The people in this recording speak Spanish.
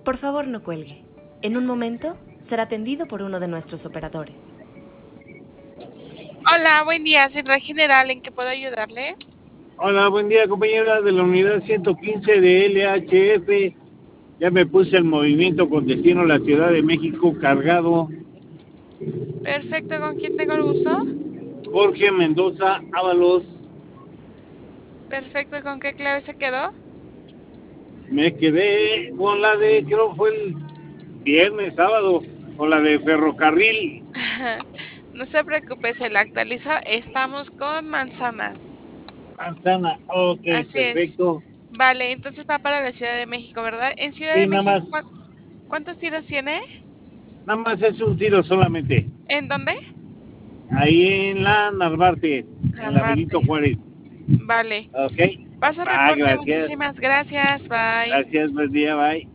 Por favor, no cuelgue. En un momento será atendido por uno de nuestros operadores. Hola, buen día, Central General, ¿en qué puedo ayudarle? Hola, buen día, compañera de la unidad 115 de LHF. Ya me puse el movimiento con destino a la Ciudad de México cargado. Perfecto, ¿con quién tengo el gusto? Jorge Mendoza Ábalos. Perfecto, ¿con qué clave se quedó? Me quedé con la de, creo que fue el viernes, sábado, con la de ferrocarril. No se preocupe, se la actualizo. Estamos con manzanas. Manzana, ok, Así es. perfecto. Vale, entonces va para la Ciudad de México, ¿verdad? En Ciudad de Sí, nada México, más, ¿cuántos tiros tiene? nada más es un tiro solamente. ¿En dónde? Ahí en la Narvarte, en la Narvarte. Benito Juárez. Vale. Ok, Paso va, reporte, gracias. muchísimas gracias. Bye. Gracias, buen día, bye.